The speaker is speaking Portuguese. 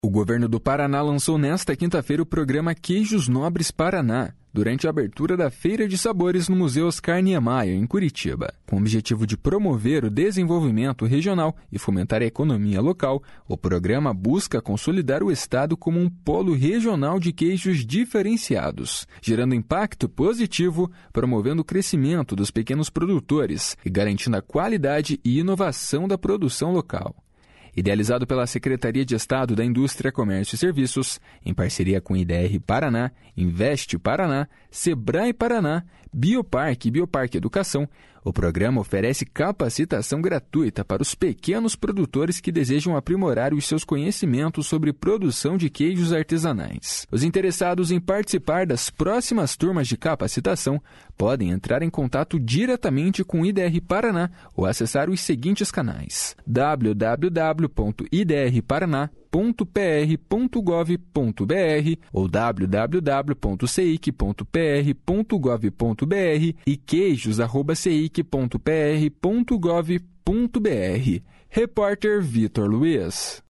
O governo do Paraná lançou nesta quinta-feira o programa Queijos Nobres Paraná, durante a abertura da Feira de Sabores no Museu Oscar Niemeyer, em Curitiba. Com o objetivo de promover o desenvolvimento regional e fomentar a economia local, o programa busca consolidar o estado como um polo regional de queijos diferenciados, gerando impacto positivo, promovendo o crescimento dos pequenos produtores e garantindo a qualidade e inovação da produção local. Idealizado pela Secretaria de Estado da Indústria, Comércio e Serviços, em parceria com IDR Paraná, Investe Paraná, Sebrae Paraná, Bioparque e Bioparque Educação, o programa oferece capacitação gratuita para os pequenos produtores que desejam aprimorar os seus conhecimentos sobre produção de queijos artesanais. Os interessados em participar das próximas turmas de capacitação podem entrar em contato diretamente com o IDR Paraná ou acessar os seguintes canais: www.idrparaná.pr.gov.br ou www.ceic.pr.gov.br e queijos@ceic.pr.gov.br. Repórter Vitor Luiz.